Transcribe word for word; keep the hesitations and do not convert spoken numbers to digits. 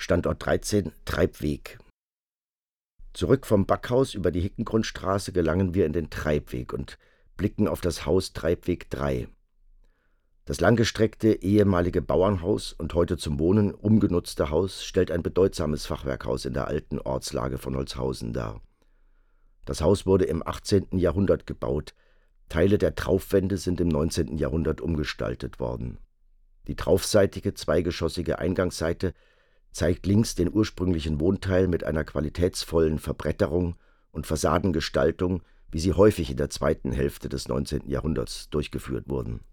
Standort dreizehn, Treibweg. Zurück vom Backhaus über die Hickengrundstraße gelangen wir in den Treibweg und blicken auf das Haus Treibweg drei. Das langgestreckte ehemalige Bauernhaus und heute zum Wohnen umgenutzte Haus stellt ein bedeutsames Fachwerkhaus in der alten Ortslage von Holzhausen dar. Das Haus wurde im achtzehnten Jahrhundert gebaut. Teile der Traufwände sind im neunzehnten Jahrhundert umgestaltet worden. Die traufseitige, zweigeschossige Eingangsseite zeigt links den ursprünglichen Wohnteil mit einer qualitätsvollen Verbretterung und Fassadengestaltung, wie sie häufig in der zweiten Hälfte des neunzehnten Jahrhunderts durchgeführt wurden